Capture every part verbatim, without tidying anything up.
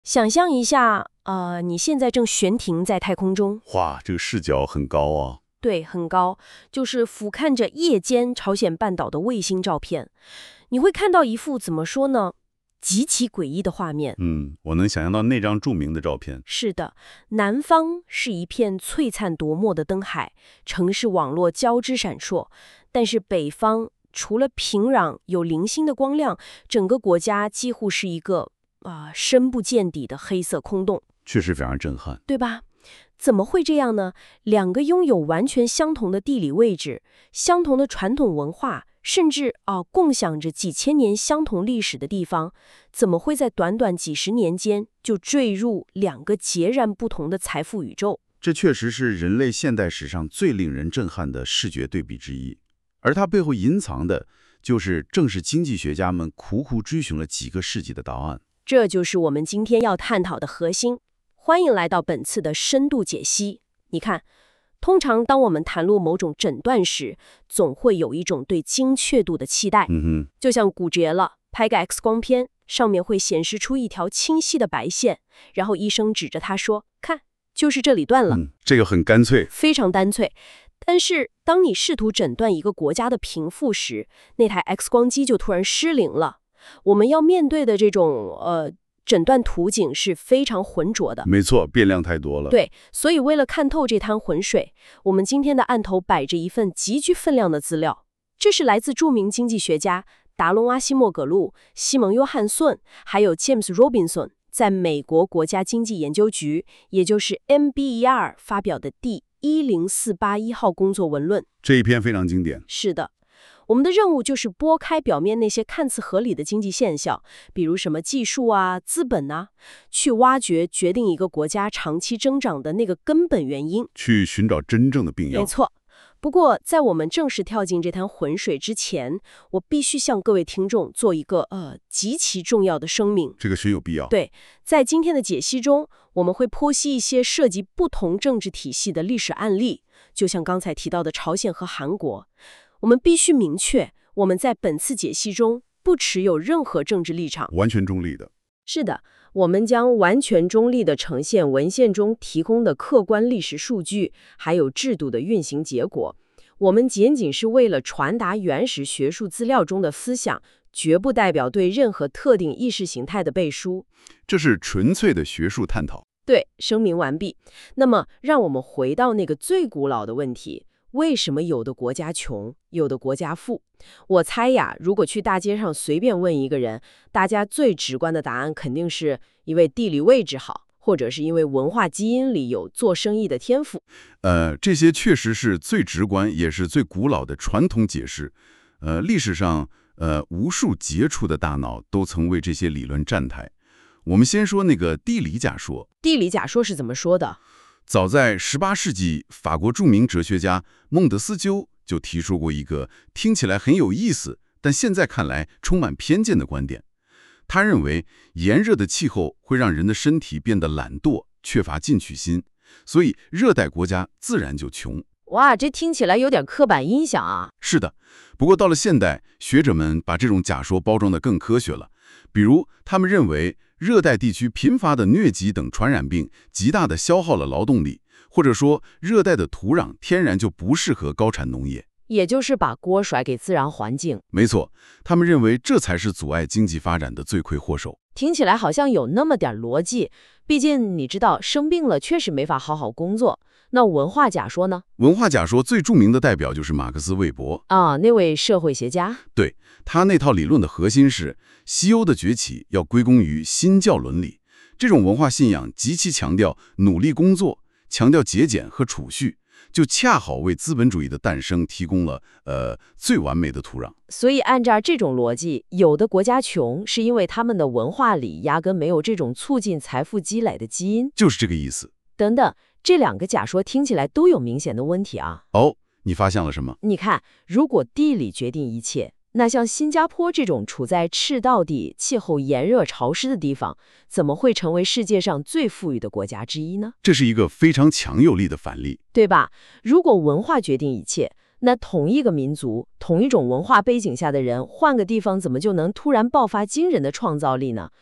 想象一下，呃，你现在正悬停在太空中， 哇，这个视角很高啊。 对，很高，就是俯瞰着夜间朝鲜半岛的卫星照片，你会看到一幅怎么说呢，极其诡异的画面。 嗯，我能想象到那张著名的照片。 是的，南方是一片璀璨夺目的灯海，城市网络交织闪烁，但是北方除了平壤有零星的光亮，整个国家几乎是一个啊、呃深不见底的黑色空洞， 确实非常震撼。 对吧？怎么会这样呢？两个拥有完全相同的地理位置、相同的传统文化，甚至啊、呃共享着几千年相同历史的地方，怎么会在短短几十年间就坠入两个截然不同的财富宇宙？ 这确实是人类现代史上最令人震撼的视觉对比之一，而它背后隐藏的，就是正是经济学家们苦苦追寻了几个世纪的答案。 这就是我们今天要探讨的核心。欢迎来到本次的深度解析。你看，通常当我们谈论某种诊断时，总会有一种对精确度的期待。 嗯哼， 就像骨折了，拍个 X 光片，上面会显示出一条清晰的白线，然后医生指着它说：“看，就是这里断了。 嗯，这个很干脆。 非常干脆。但是，当你试图诊断一个国家的贫富时，那台 X 光机就突然失灵了。我们要面对的这种呃。诊断图景是非常浑浊的， 没错，变量太多了。 对，所以为了看透这滩浑水，我们今天的案头摆着一份极具分量的资料。这是来自著名经济学家达隆·阿西莫葛路、西蒙·约翰逊，还有 James Robinson 在美国国家经济研究局，也就是 M B E R 发表的第一零四八一号工作文论。 这一篇非常经典。 是的。我们的任务就是拨开表面那些看似合理的经济现象，比如什么技术啊、资本啊，去挖掘决定一个国家长期增长的那个根本原因， 去寻找真正的病药。 没错。不过，在我们正式跳进这滩浑水之前，我必须向各位听众做一个呃极其重要的声明。 这个深有必要。 对，在今天的解析中，我们会剖析一些涉及不同政治体系的历史案例，就像刚才提到的朝鲜和韩国。我们必须明确，我们在本次解析中不持有任何政治立场， 完全中立的。 是的，我们将完全中立地呈现文献中提供的客观历史数据，还有制度的运行结果。我们仅仅是为了传达原始学术资料中的思想，绝不代表对任何特定意识形态的背书。 这是纯粹的学术探讨。 对，声明完毕。那么，让我们回到那个最古老的问题。为什么有的国家穷，有的国家富？我猜呀，如果去大街上随便问一个人，大家最直观的答案肯定是因为地理位置好，或者是因为文化基因里有做生意的天赋。 呃，这些确实是最直观，也是最古老的传统解释。呃，历史上，呃，无数杰出的大脑都曾为这些理论站台。我们先说那个地理假说。 地理假说是怎么说的？ 早在十八世纪，法国著名哲学家孟德斯鸠就提出过一个听起来很有意思，但现在看来充满偏见的观点。他认为，炎热的气候会让人的身体变得懒惰，缺乏进取心，所以热带国家自然就穷。 哇，这听起来有点刻板印象啊。 是的，不过到了现代，学者们把这种假说包装得更科学了。比如，他们认为热带地区频发的疟疾等传染病极大地消耗了劳动力，或者说热带的土壤天然就不适合高产农业， 也就是把锅甩给自然环境。 没错，他们认为这才是阻碍经济发展的罪魁祸首。 听起来好像有那么点逻辑，毕竟你知道生病了确实没法好好工作。那文化假说呢？ 文化假说最著名的代表就是马克思韦伯啊，那位社会学家。 对，他那套理论的核心是西欧的崛起要归功于新教伦理。这种文化信仰极其强调努力工作，强调节俭和储蓄，就恰好为资本主义的诞生提供了呃最完美的土壤。 所以按照这种逻辑，有的国家穷是因为他们的文化里压根没有这种促进财富积累的基因， 就是这个意思。 等等，这两个假说听起来都有明显的问题啊。 哦，你发现了什么？ 你看，如果地理决定一切，那像新加坡这种处在赤道地、气候炎热潮湿的地方，怎么会成为世界上最富裕的国家之一呢？ 这是一个非常强有力的反例， 对吧？如果文化决定一切，那同一个民族、同一种文化背景下的人，换个地方怎么就能突然爆发惊人的创造力呢？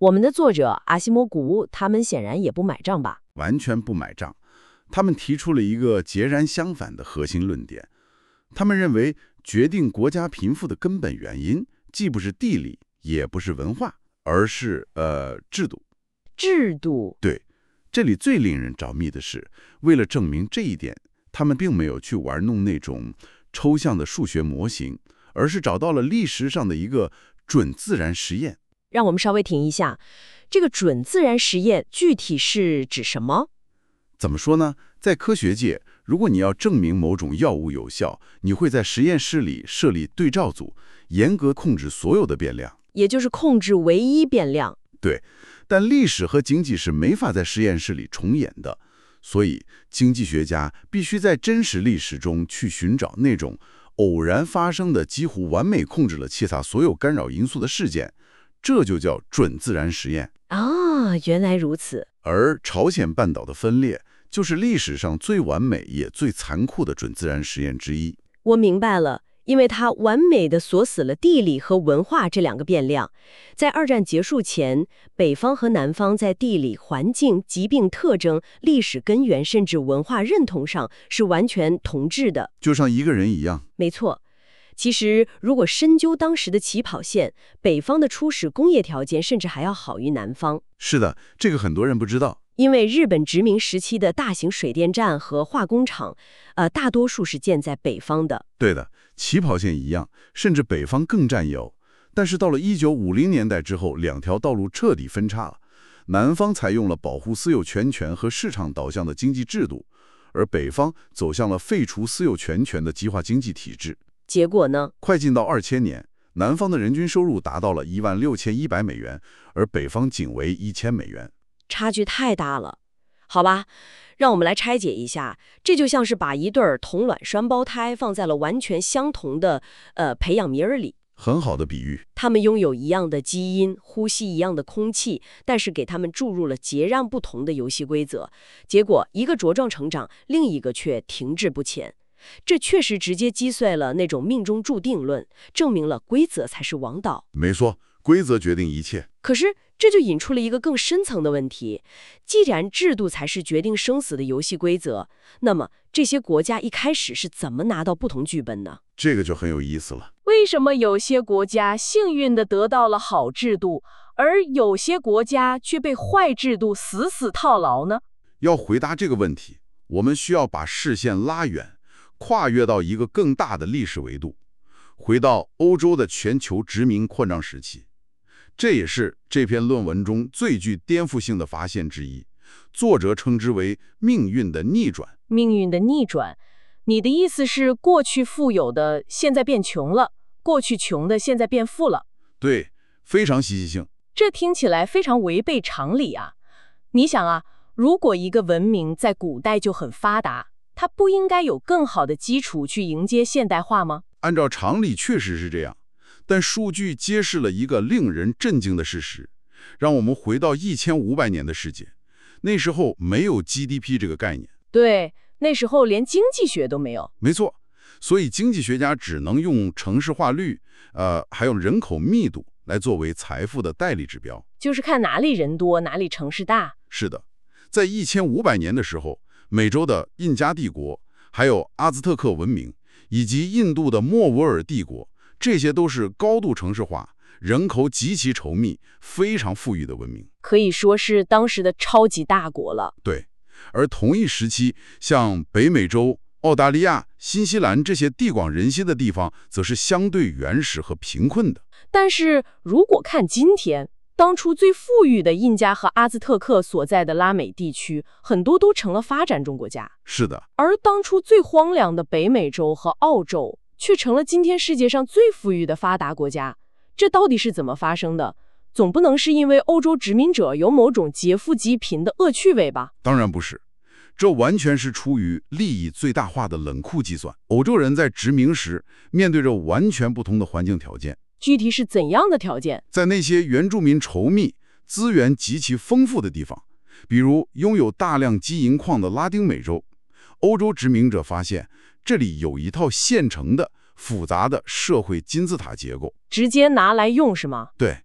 我们的作者阿西莫古他们显然也不买账吧？ 完全不买账。他们提出了一个截然相反的核心论点。他们认为，决定国家贫富的根本原因，既不是地理，也不是文化，而是呃制度。 制度。 对，这里最令人着迷的是，为了证明这一点，他们并没有去玩弄那种抽象的数学模型，而是找到了历史上的一个准自然实验。 让我们稍微停一下，这个准自然实验具体是指什么？ 怎么说呢？在科学界，如果你要证明某种药物有效，你会在实验室里设立对照组，严格控制所有的变量， 也就是控制唯一变量。 对，但历史和经济是没法在实验室里重演的，所以经济学家必须在真实历史中去寻找那种偶然发生的、几乎完美控制了其他所有干扰因素的事件，这就叫准自然实验。 啊，原来如此。 而朝鲜半岛的分裂，就是历史上最完美也最残酷的准自然实验之一。 我明白了，因为它完美地锁死了地理和文化这两个变量。在二战结束前，北方和南方在地理环境、疾病特征、历史根源甚至文化认同上是完全同质的， 就像一个人一样。 没错。其实，如果深究当时的起跑线，北方的初始工业条件甚至还要好于南方。 是的，这个很多人不知道。 因为日本殖民时期的大型水电站和化工厂，呃，大多数是建在北方的。 对的，起跑线一样，甚至北方更占优。但是到了一九五零年代之后，两条道路彻底分叉了。南方采用了保护私有权权和市场导向的经济制度，而北方走向了废除私有权权的计划经济体制。 结果呢？ 快进到二千年，南方的人均收入达到了一万六千一百美元，而北方仅为一千美元。 差距太大了，好吧，让我们来拆解一下。这就像是把一对儿同卵双胞胎放在了完全相同的呃培养皿儿里。 很好的比喻。 他们拥有一样的基因，呼吸一样的空气，但是给他们注入了截然不同的游戏规则，结果一个茁壮成长，另一个却停滞不前。这确实直接击碎了那种命中注定论，证明了规则才是王道。 没错，规则决定一切。 可是这就引出了一个更深层的问题，既然制度才是决定生死的游戏规则，那么这些国家一开始是怎么拿到不同剧本呢？ 这个就很有意思了。 为什么有些国家幸运地得到了好制度，而有些国家却被坏制度死死套牢呢？ 要回答这个问题，我们需要把视线拉远，跨越到一个更大的历史维度，回到欧洲的全球殖民扩张时期。这也是这篇论文中最具颠覆性的发现之一，作者称之为命运的逆转。 命运的逆转，你的意思是过去富有的现在变穷了，过去穷的现在变富了？ 对，非常戏剧性。 这听起来非常违背常理啊！你想啊，如果一个文明在古代就很发达，它不应该有更好的基础去迎接现代化吗？ 按照常理确实是这样，但数据揭示了一个令人震惊的事实。让我们回到一千五百年的世界，那时候没有 G D P 这个概念。 对，那时候连经济学都没有。 没错，所以经济学家只能用城市化率，呃，还有人口密度来作为财富的代理指标， 就是看哪里人多，哪里城市大。 是的，在一千五百年的时候，美洲的印加帝国，还有阿兹特克文明，以及印度的莫卧儿帝国，这些都是高度城市化、人口极其稠密、非常富裕的文明， 可以说是当时的超级大国了。 对，而同一时期，像北美洲、澳大利亚、新西兰这些地广人稀的地方，则是相对原始和贫困的。 但是如果看今天，当初最富裕的印加和阿兹特克所在的拉美地区，很多都成了发展中国家。 是的， 而当初最荒凉的北美洲和澳洲，却成了今天世界上最富裕的发达国家。这到底是怎么发生的？总不能是因为欧洲殖民者有某种劫富济贫的恶趣味吧？ 当然不是，这完全是出于利益最大化的冷酷计算。欧洲人在殖民时面对着完全不同的环境条件。 具体是怎样的条件？ 在那些原住民稠密、资源极其丰富的地方，比如拥有大量金银矿的拉丁美洲，欧洲殖民者发现这里有一套现成的、复杂的社会金字塔结构， 直接拿来用是吗？ 对，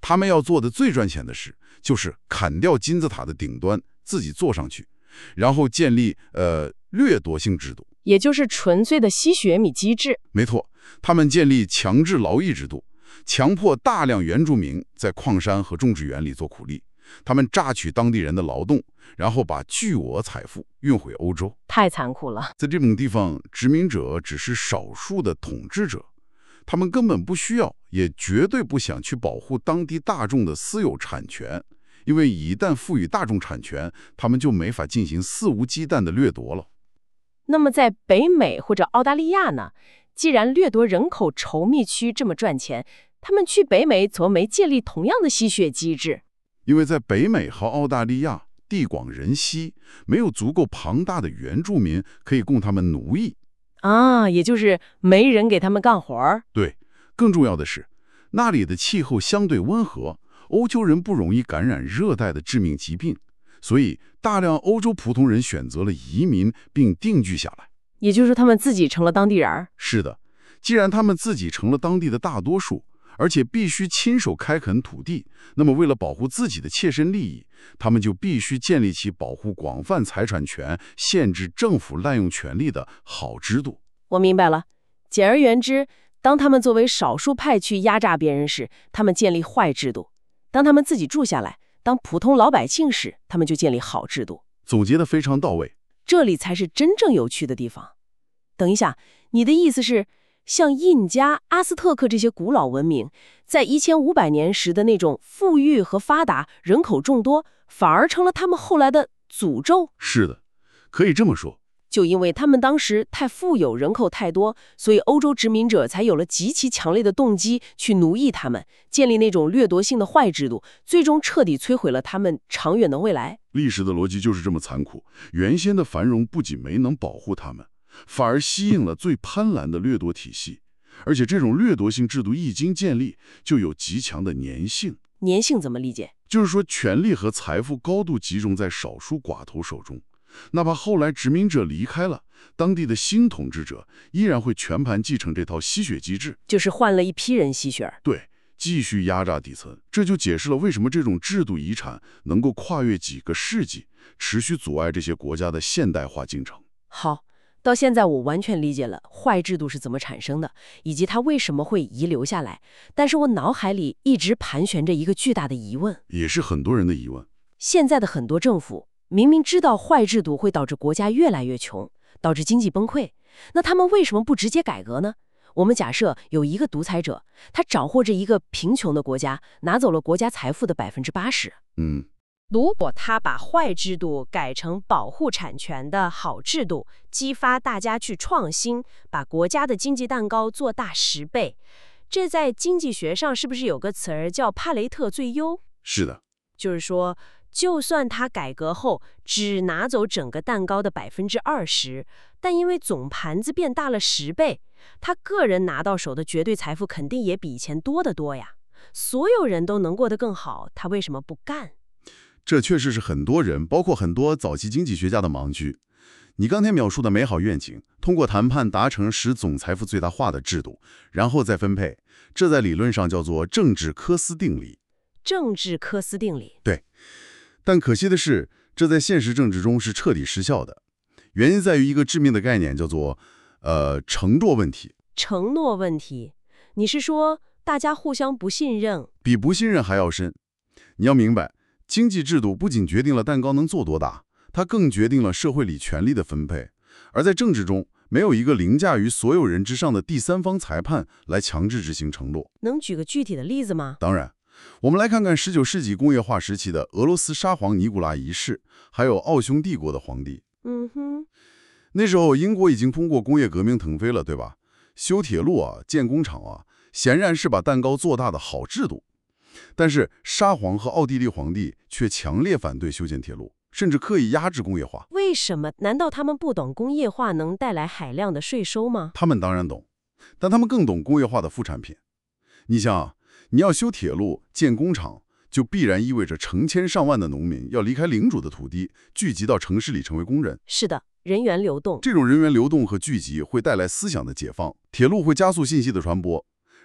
他们要做的最赚钱的事，就是砍掉金字塔的顶端，自己坐上去，然后建立呃掠夺性制度， 也就是纯粹的吸血米机制。 没错，他们建立强制劳役制度，强迫大量原住民在矿山和种植园里做苦力。他们榨取当地人的劳动，然后把巨额财富运回欧洲。 太残酷了。 在这种地方，殖民者只是少数的统治者，他们根本不需要，也绝对不想去保护当地大众的私有产权，因为一旦赋予大众产权，他们就没法进行肆无忌惮的掠夺了。 那么在北美或者澳大利亚呢？既然掠夺人口稠密区这么赚钱，他们去北美怎么没建立同样的吸血机制？ 因为在北美和澳大利亚地广人稀，没有足够庞大的原住民可以供他们奴役啊，也就是没人给他们干活儿。 对，更重要的是，那里的气候相对温和，欧洲人不容易感染热带的致命疾病，所以大量欧洲普通人选择了移民并定居下来。 也就是他们自己成了当地人儿。 是的，既然他们自己成了当地的大多数，而且必须亲手开垦土地，那么为了保护自己的切身利益，他们就必须建立起保护广泛财产权、限制政府滥用权力的好制度。 我明白了。简而言之，当他们作为少数派去压榨别人时，他们建立坏制度；当他们自己住下来，当普通老百姓时，他们就建立好制度。 总结得非常到位。 这里才是真正有趣的地方。等一下，你的意思是，像印加、阿斯特克这些古老文明，在一千五百年时的那种富裕和发达、人口众多，反而成了他们后来的诅咒？ 是的，可以这么说。 就因为他们当时太富有，人口太多，所以欧洲殖民者才有了极其强烈的动机去奴役他们，建立那种掠夺性的坏制度，最终彻底摧毁了他们长远的未来。 历史的逻辑就是这么残酷。原先的繁荣不仅没能保护他们，反而吸引了最贪婪的掠夺体系。而且这种掠夺性制度一经建立，就有极强的粘性。 粘性怎么理解？ 就是说，权力和财富高度集中在少数寡头手中。哪怕后来殖民者离开了，当地的新统治者依然会全盘继承这套吸血机制， 就是换了一批人吸血。 对，继续压榨底层。这就解释了为什么这种制度遗产能够跨越几个世纪，持续阻碍这些国家的现代化进程。 好，到现在我完全理解了坏制度是怎么产生的，以及它为什么会遗留下来。但是我脑海里一直盘旋着一个巨大的疑问， 也是很多人的疑问。 现在的很多政府明明知道坏制度会导致国家越来越穷，导致经济崩溃，那他们为什么不直接改革呢？我们假设有一个独裁者，他掌握着一个贫穷的国家，拿走了国家财富的百分之八十。 嗯， 如果他把坏制度改成保护产权的好制度，激发大家去创新，把国家的经济蛋糕做大十倍，这在经济学上是不是有个词儿叫帕雷特最优？ 是的， 就是说，就算他改革后只拿走整个蛋糕的百分之二十，但因为总盘子变大了十倍，他个人拿到手的绝对财富肯定也比以前多得多呀。所有人都能过得更好，他为什么不干？ 这确实是很多人，包括很多早期经济学家的盲区。你刚才描述的美好愿景，通过谈判达成使总财富最大化的制度，然后再分配，这在理论上叫做政治科斯定理。 政治科斯定理。 对。但可惜的是，这在现实政治中是彻底失效的。原因在于一个致命的概念，叫做呃承诺问题。 承诺问题？你是说大家互相不信任？ 比不信任还要深。你要明白，经济制度不仅决定了蛋糕能做多大，它更决定了社会里权力的分配。而在政治中，没有一个凌驾于所有人之上的第三方裁判来强制执行承诺。 能举个具体的例子吗？ 当然。我们来看看十九世纪工业化时期的俄罗斯沙皇尼古拉一世，还有奥匈帝国的皇帝。 嗯哼， 那时候英国已经通过工业革命腾飞了，对吧？修铁路啊，建工厂啊，显然是把蛋糕做大的好制度。但是沙皇和奥地利皇帝却强烈反对修建铁路，甚至刻意压制工业化。 为什么？难道他们不懂工业化能带来海量的税收吗？ 他们当然懂，但他们更懂工业化的副产品。你想啊，你要修铁路、建工厂，就必然意味着成千上万的农民要离开领主的土地，聚集到城市里成为工人。 是的，人员流动。 这种人员流动和聚集会带来思想的解放，铁路会加速信息的传播，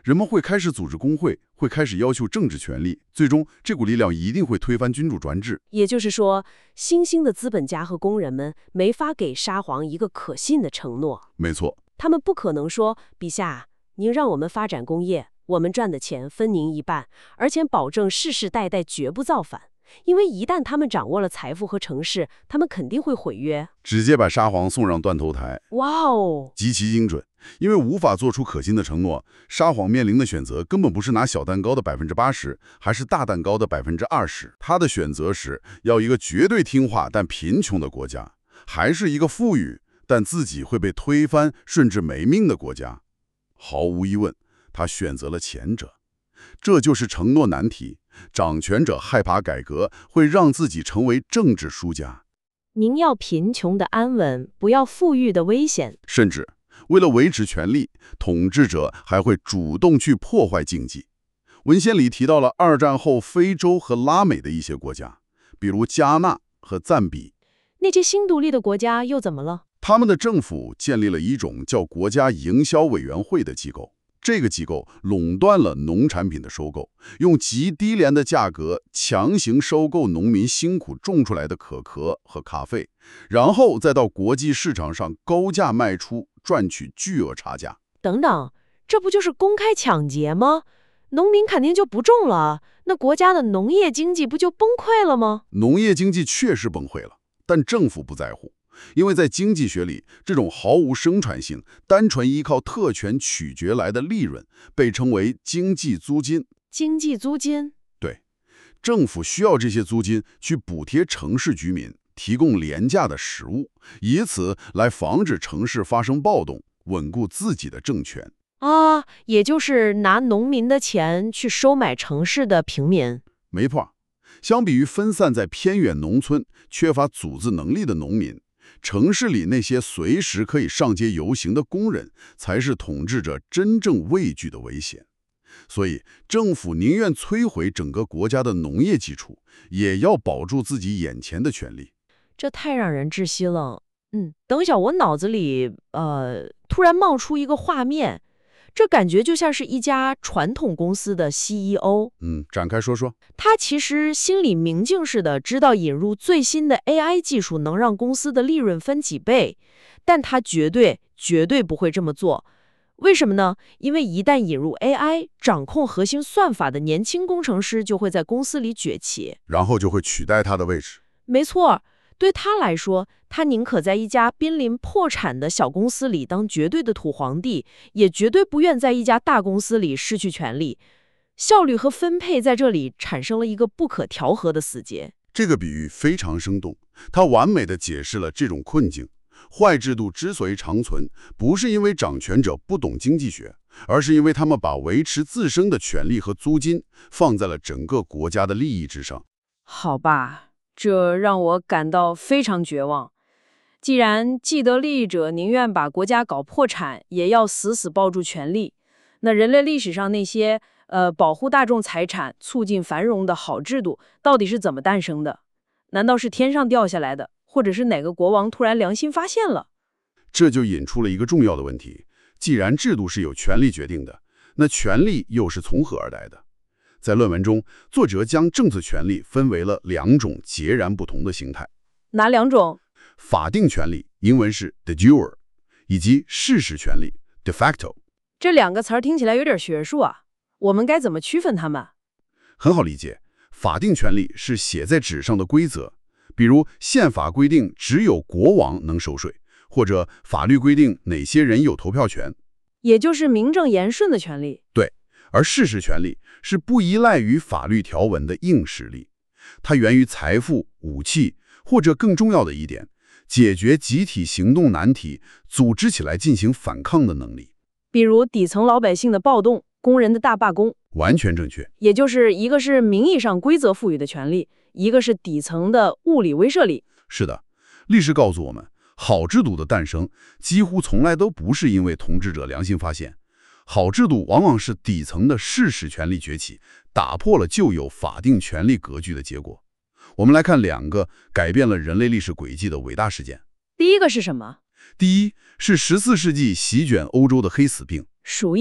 人们会开始组织工会，会开始要求政治权利，最终这股力量一定会推翻君主专制。 也就是说，新兴的资本家和工人们没法给沙皇一个可信的承诺。 没错， 他们不可能说，陛下，您让我们发展工业，我们赚的钱分您一半，而且保证世世代代绝不造反。因为一旦他们掌握了财富和城市，他们肯定会毁约， 直接把沙皇送上断头台。 哇哦， 极其精准。因为无法做出可信的承诺，沙皇面临的选择根本不是拿小蛋糕的百分之八十，还是大蛋糕的百分之二十。他的选择是要一个绝对听话但贫穷的国家，还是一个富裕但自己会被推翻甚至没命的国家？毫无疑问，他选择了前者。这就是承诺难题。掌权者害怕改革会让自己成为政治输家。 您要贫穷的安稳，不要富裕的危险。 甚至为了维持权力，统治者还会主动去破坏经济。文献里提到了二战后非洲和拉美的一些国家，比如加纳和赞比。 那些新独立的国家又怎么了？ 他们的政府建立了一种叫国家营销委员会的机构。这个机构垄断了农产品的收购，用极低廉的价格强行收购农民辛苦种出来的可可和咖啡，然后再到国际市场上高价卖出，赚取巨额差价。 等等，这不就是公开抢劫吗？农民肯定就不种了，那国家的农业经济不就崩溃了吗？ 农业经济确实崩溃了，但政府不在乎。因为在经济学里，这种毫无生产性、单纯依靠特权取决来的利润，被称为经济租金。 经济租金？ 对，政府需要这些租金去补贴城市居民，提供廉价的食物，以此来防止城市发生暴动，稳固自己的政权。 啊，也就是拿农民的钱去收买城市的平民。 没错，相比于分散在偏远农村、缺乏组织能力的农民，城市里那些随时可以上街游行的工人，才是统治者真正畏惧的危险。所以，政府宁愿摧毁整个国家的农业基础，也要保住自己眼前的权利。 这太让人窒息了。嗯，等一下，我脑子里呃突然冒出一个画面，这感觉就像是一家传统公司的 C E O。 嗯，展开说说。 他其实心里明镜似的知道引入最新的 A I 技术能让公司的利润分几倍，但他绝对绝对不会这么做。为什么呢？因为一旦引入 A I， 掌控核心算法的年轻工程师就会在公司里崛起， 然后就会取代他的位置。 没错，对他来说，他宁可在一家濒临破产的小公司里当绝对的土皇帝，也绝对不愿在一家大公司里失去权力。效率和分配在这里产生了一个不可调和的死结。 这个比喻非常生动，它完美地解释了这种困境。坏制度之所以长存，不是因为掌权者不懂经济学，而是因为他们把维持自身的权利和租金放在了整个国家的利益之上。 好吧，这让我感到非常绝望。既然既得利益者宁愿把国家搞破产，也要死死抱住权力，那人类历史上那些呃保护大众财产、促进繁荣的好制度，到底是怎么诞生的？难道是天上掉下来的？或者是哪个国王突然良心发现了？ 这就引出了一个重要的问题：既然制度是由权力决定的，那权力又是从何而来的？在论文中，作者将政治权力分为了两种截然不同的形态。 哪两种？ 法定权力，英文是 de jure， 以及事实权力 de facto。 这两个词儿听起来有点学术啊，我们该怎么区分它们？ 很好理解，法定权力是写在纸上的规则。比如宪法规定只有国王能收税，或者法律规定哪些人有投票权， 也就是名正言顺的权利。 对，而事实权利是不依赖于法律条文的硬实力，它源于财富、武器，或者更重要的一点，解决集体行动难题、组织起来进行反抗的能力。 比如底层老百姓的暴动、工人的大罢工。 完全正确。 也就是一个是名义上规则赋予的权利，一个是底层的物理威慑力。 是的，历史告诉我们，好制度的诞生几乎从来都不是因为统治者良心发现，好制度往往是底层的事实权力崛起，打破了旧有法定权力格局的结果。我们来看两个改变了人类历史轨迹的伟大事件。 第一个是什么？ 第一是十四世纪席卷欧洲的黑死病。 鼠疫，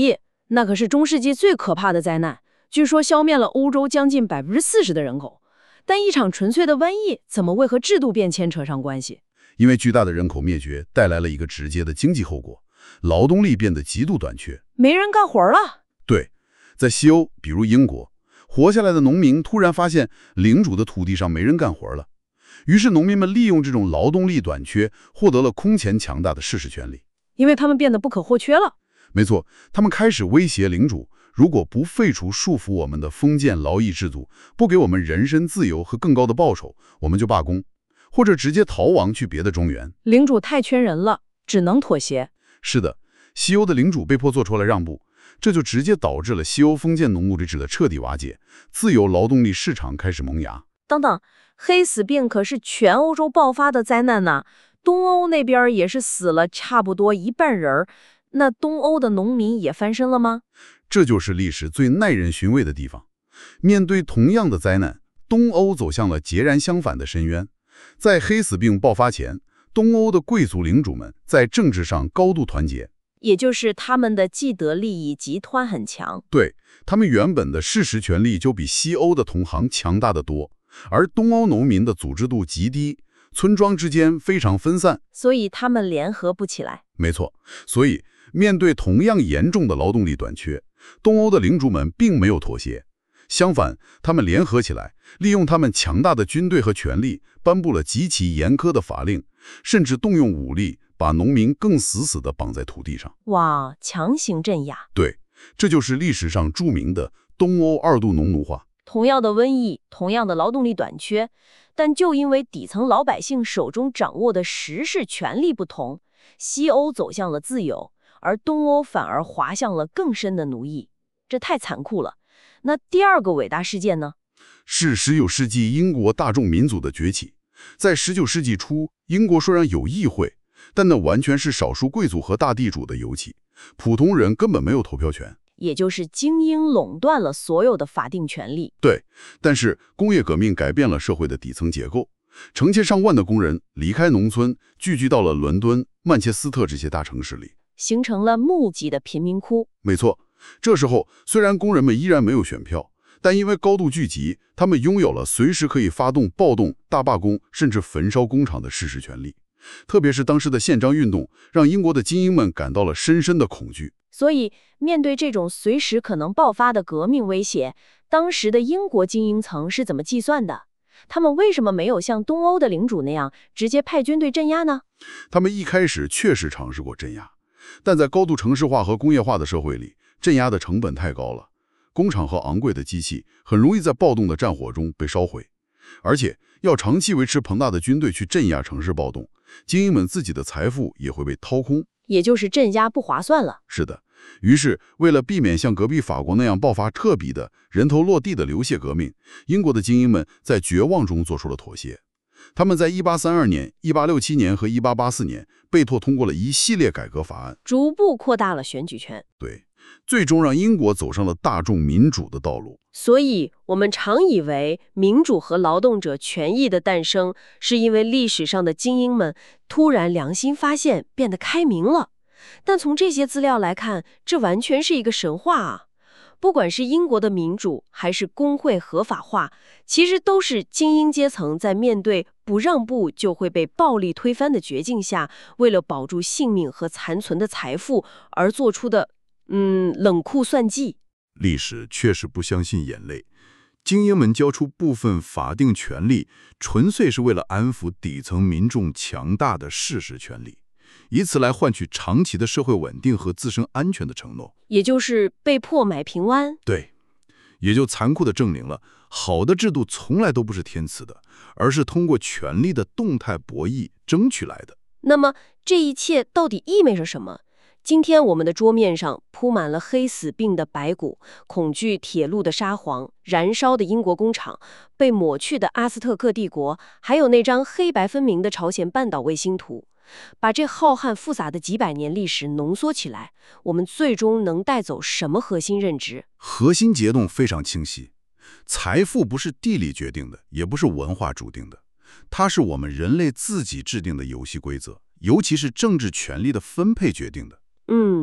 那可是中世纪最可怕的灾难，据说消灭了欧洲将近百分之四十的人口。但一场纯粹的瘟疫，怎么会和制度变迁扯上关系？ 因为巨大的人口灭绝带来了一个直接的经济后果，劳动力变得极度短缺， 没人干活了。 对，在西欧，比如英国，活下来的农民突然发现领主的土地上没人干活了，于是农民们利用这种劳动力短缺，获得了空前强大的世事权利。 因为他们变得不可或缺了。 没错，他们开始威胁领主，如果不废除束缚我们的封建劳役制度，不给我们人身自由和更高的报酬，我们就罢工，或者直接逃亡去别的中原。 领主太圈人了，只能妥协。 是的，西欧的领主被迫做出了让步，这就直接导致了西欧封建农奴制的彻底瓦解，自由劳动力市场开始萌芽。 等等，黑死病可是全欧洲爆发的灾难呢，东欧那边也是死了差不多一半人儿，那东欧的农民也翻身了吗？ 这就是历史最耐人寻味的地方。面对同样的灾难，东欧走向了截然相反的深渊。在黑死病爆发前，东欧的贵族领主们在政治上高度团结， 也就是他们的既得利益集团很强。 对，他们原本的事实权力就比西欧的同行强大得多，而东欧农民的组织度极低，村庄之间非常分散， 所以他们联合不起来。 没错，所以面对同样严重的劳动力短缺，东欧的领主们并没有妥协，相反，他们联合起来，利用他们强大的军队和权力，颁布了极其严苛的法令，甚至动用武力，把农民更死死地绑在土地上。 哇，强行镇压。 对，这就是历史上著名的东欧二度农奴化。 同样的瘟疫，同样的劳动力短缺，但就因为底层老百姓手中掌握的实势权力不同，西欧走向了自由，而东欧反而滑向了更深的奴役，这太残酷了。那第二个伟大事件呢？ 是十九世纪英国大众民族的崛起。在十九世纪初，英国虽然有议会，但那完全是少数贵族和大地主的游戏，普通人根本没有投票权。 也就是精英垄断了所有的法定权利。 对，但是工业革命改变了社会的底层结构，成千上万的工人离开农村，聚集到了伦敦、曼彻斯特这些大城市里， 形成了密集的贫民窟。 没错，这时候虽然工人们依然没有选票，但因为高度聚集，他们拥有了随时可以发动暴动、大罢工，甚至焚烧工厂的事实权利。特别是当时的宪章运动，让英国的精英们感到了深深的恐惧。 所以，面对这种随时可能爆发的革命威胁，当时的英国精英层是怎么计算的？他们为什么没有像东欧的领主那样直接派军队镇压呢？ 他们一开始确实尝试过镇压，但在高度城市化和工业化的社会里，镇压的成本太高了，工厂和昂贵的机器很容易在暴动的战火中被烧毁，而且要长期维持庞大的军队去镇压城市暴动，精英们自己的财富也会被掏空， 也就是镇压不划算了。 是的，于是为了避免像隔壁法国那样爆发特比的人头落地的流血革命，英国的精英们在绝望中做出了妥协。他们在一八三二年、一八六七年和一八八四年被迫通过了一系列改革法案， 逐步扩大了选举权。 对，最终让英国走上了大众民主的道路。 所以，我们常以为民主和劳动者权益的诞生，是因为历史上的精英们突然良心发现，变得开明了。但从这些资料来看，这完全是一个神话啊！不管是英国的民主，还是工会合法化，其实都是精英阶层在面对不让步就会被暴力推翻的绝境下，为了保住性命和残存的财富而做出的，嗯，冷酷算计。 历史确实不相信眼泪，精英们交出部分法定权利，纯粹是为了安抚底层民众强大的事实权利，以此来换取长期的社会稳定和自身安全的承诺， 也就是被迫买平安。 对，也就残酷地证明了，好的制度从来都不是天赐的，而是通过权力的动态博弈争取来的。 那么这一切到底意味着什么？今天我们的桌面上铺满了黑死病的白骨、恐惧铁路的沙皇、燃烧的英国工厂、被抹去的阿斯特克帝国，还有那张黑白分明的朝鲜半岛卫星图。把这浩瀚复杂的几百年历史浓缩起来，我们最终能带走什么核心认知？ 核心结论非常清晰，财富不是地理决定的，也不是文化注定的，它是我们人类自己制定的游戏规则，尤其是政治权力的分配决定的。 嗯，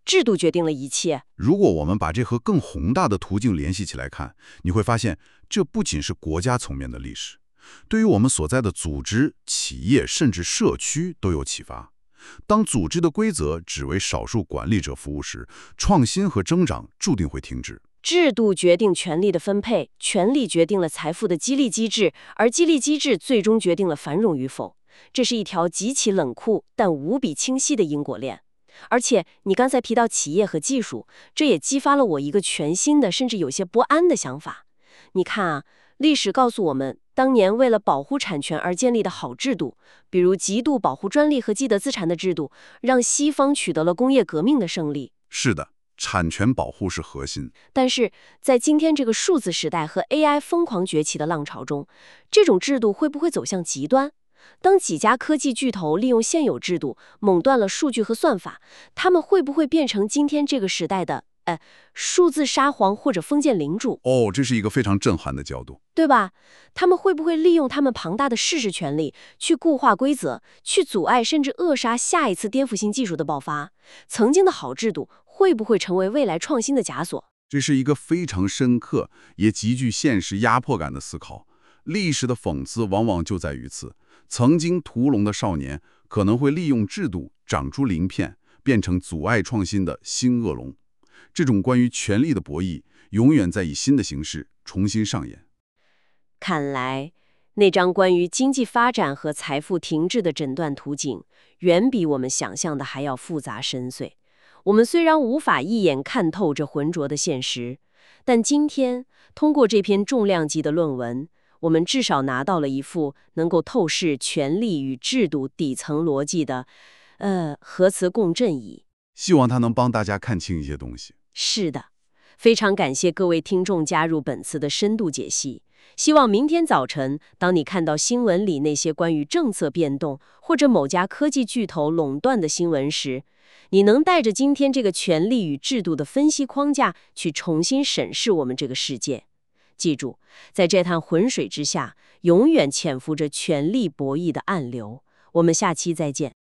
制度决定了一切。 如果我们把这和更宏大的途径联系起来看，你会发现，这不仅是国家层面的历史，对于我们所在的组织、企业甚至社区都有启发。当组织的规则只为少数管理者服务时，创新和增长注定会停滞。 制度决定权力的分配，权力决定了财富的激励机制，而激励机制最终决定了繁荣与否。这是一条极其冷酷但无比清晰的因果链。而且你刚才提到企业和技术，这也激发了我一个全新的甚至有些不安的想法。你看啊，历史告诉我们，当年为了保护产权而建立的好制度，比如极度保护专利和既得资产的制度，让西方取得了工业革命的胜利。 是的，产权保护是核心。 但是在今天这个数字时代和 A I 疯狂崛起的浪潮中，这种制度会不会走向极端？当几家科技巨头利用现有制度垄断了数据和算法，他们会不会变成今天这个时代的呃数字沙皇或者封建领主？ 哦，这是一个非常震撼的角度， 对吧？他们会不会利用他们庞大的事实权力去固化规则，去阻碍甚至扼杀下一次颠覆性技术的爆发？曾经的好制度会不会成为未来创新的枷锁？ 这是一个非常深刻也极具现实压迫感的思考。历史的讽刺往往就在于此，曾经屠龙的少年可能会利用制度长出鳞片，变成阻碍创新的新恶龙。这种关于权力的博弈，永远在以新的形式重新上演。 看来，那张关于经济发展和财富停滞的诊断图景，远比我们想象的还要复杂深邃。我们虽然无法一眼看透这浑浊的现实，但今天通过这篇重量级的论文，我们至少拿到了一幅能够透视权力与制度底层逻辑的，呃，核磁共振仪。 希望它能帮大家看清一些东西。 是的，非常感谢各位听众加入本次的深度解析。希望明天早晨，当你看到新闻里那些关于政策变动或者某家科技巨头垄断的新闻时，你能带着今天这个权力与制度的分析框架去重新审视我们这个世界。记住，在这滩浑水之下，永远潜伏着权力博弈的暗流。我们下期再见。